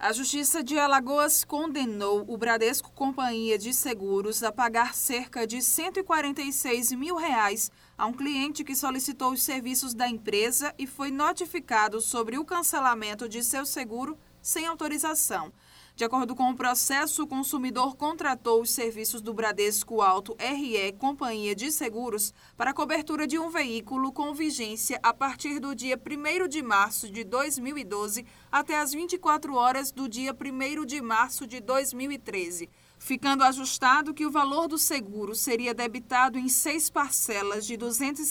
A Justiça de Alagoas condenou o Bradesco Companhia de Seguros a pagar cerca de R$ 146 mil a um cliente que solicitou os serviços da empresa e foi notificado sobre o cancelamento de seu seguro sem autorização. De acordo com o processo, o consumidor contratou os serviços do Bradesco Auto RE Companhia de Seguros para a cobertura de um veículo com vigência a partir do dia 1º de março de 2012 até as 24 horas do dia 1º de março de 2013, ficando ajustado que o valor do seguro seria debitado em 6 parcelas de R$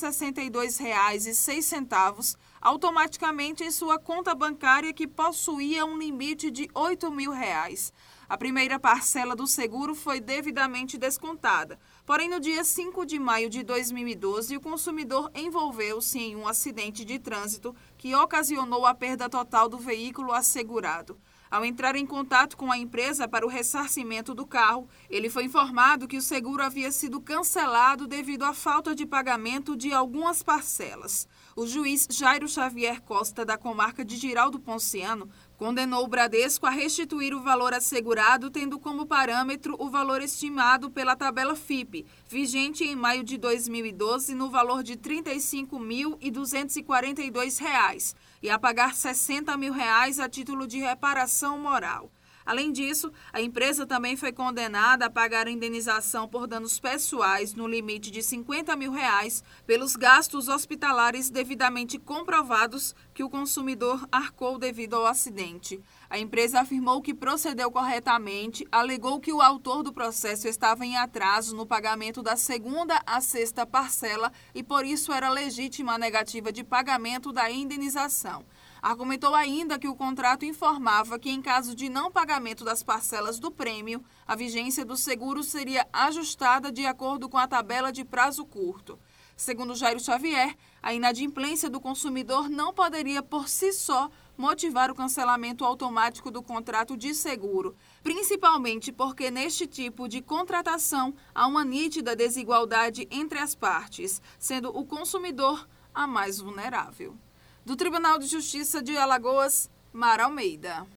262,06, automaticamente em sua conta bancária que possuía um limite de R$ 8 mil. A primeira parcela do seguro foi devidamente descontada. Porém, no dia 5 de maio de 2012, o consumidor envolveu-se em um acidente de trânsito que ocasionou a perda total do veículo assegurado. Ao entrar em contato com a empresa para o ressarcimento do carro, ele foi informado que o seguro havia sido cancelado devido à falta de pagamento de algumas parcelas. O juiz Jairo Xavier Costa, da comarca de Giraldo Ponciano, condenou o Bradesco a restituir o valor assegurado, tendo como parâmetro o valor estimado pela tabela FIPE, vigente em maio de 2012, no valor de R$ 35.242, e a pagar R$ 60 mil a título de reparação moral. Além disso, a empresa também foi condenada a pagar a indenização por danos pessoais no limite de R$ 50 mil pelos gastos hospitalares devidamente comprovados que o consumidor arcou devido ao acidente. A empresa afirmou que procedeu corretamente, alegou que o autor do processo estava em atraso no pagamento da 2ª à 6ª parcela e por isso era legítima a negativa de pagamento da indenização. Argumentou ainda que o contrato informava que, em caso de não pagamento das parcelas do prêmio, a vigência do seguro seria ajustada de acordo com a tabela de prazo curto. Segundo Jairo Xavier, a inadimplência do consumidor não poderia, por si só, motivar o cancelamento automático do contrato de seguro, principalmente porque, neste tipo de contratação, há uma nítida desigualdade entre as partes, sendo o consumidor a mais vulnerável. Do Tribunal de Justiça de Alagoas, Mara Almeida.